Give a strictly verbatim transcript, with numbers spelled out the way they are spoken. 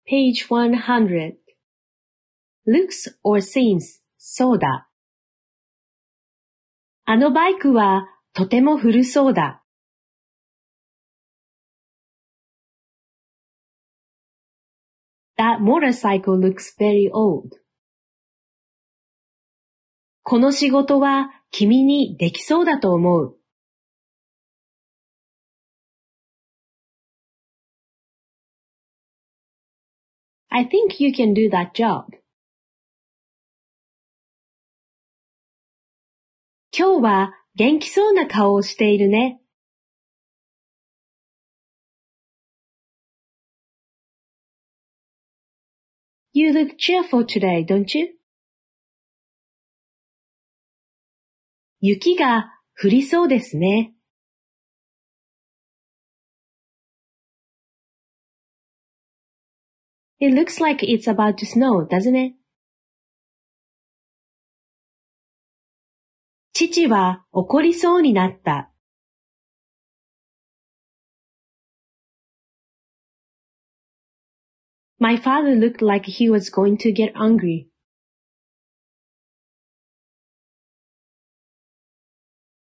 Page one hundred. Looks or seems,そうだ。あのバイクはとても古そうだ。That motorcycle looks very old. この仕事は君にできそうだと思う。I think you can do that job. 今日は元気そうな顔をしているね。You look cheerful today, don't you? 雪が降りそうですね。It looks like it's about to snow, doesn't it? 父は怒りそうになった。My father looked like he was going to get angry.